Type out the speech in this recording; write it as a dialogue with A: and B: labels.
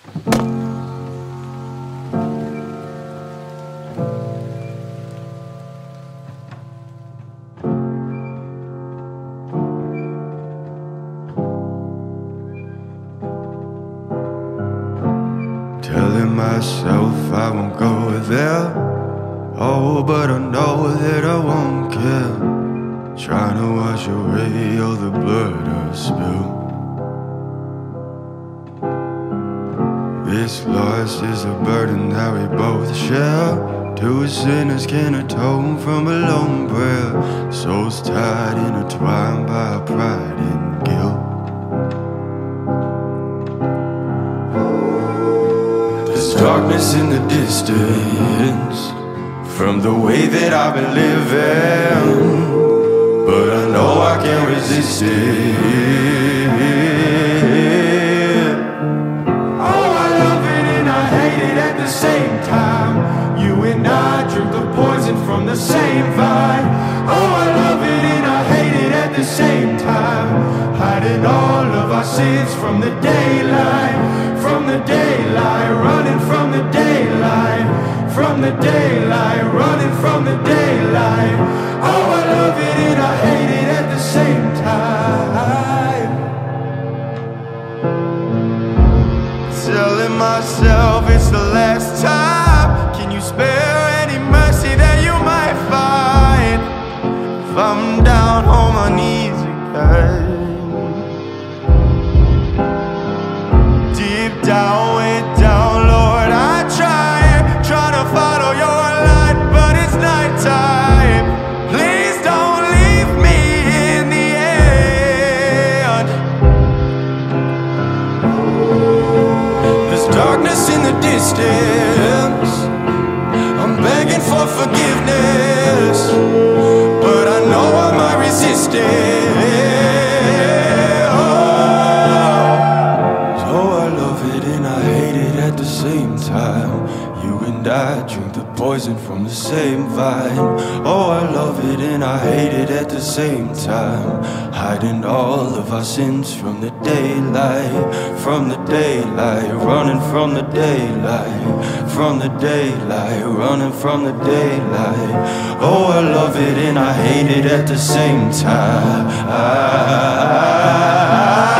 A: Telling myself I won't go there. Oh, but I know that I won't care. Trying to wash away all the blood I've spilled. This loss is a burden that we both share. Two sinners can atone from a lone prayer. Souls tied, intertwined by our pride and guilt. There's darkness in the distance from the way that I've been living, but I know I can't resist it. Oh, I love it and I hate it at the same time. You and I drink the poison from the same vine. Oh, I love it and I hate it at the same time. Hiding all of our sins from the daylight, from the daylight, running from the daylight, from the daylight, running from the daylight. Oh, I love it and I hate it at the same time. Telling myself it's the last time. Can you spare any mercy that you might find if I'm down on my knees again? Deep down, way down, Lord, I try to follow your light, but it's nighttime. Please don't leave me in the end. There's darkness in the distance. I'm begging for forgiveness, but I know I might resist it. At the same time, you and I drink the poison from the same vine. Oh, I love it and I hate it at the same time. Hiding all of our sins from the daylight, from the daylight, running from the daylight, from the daylight, running from the daylight. Oh, I love it and I hate it at the same time.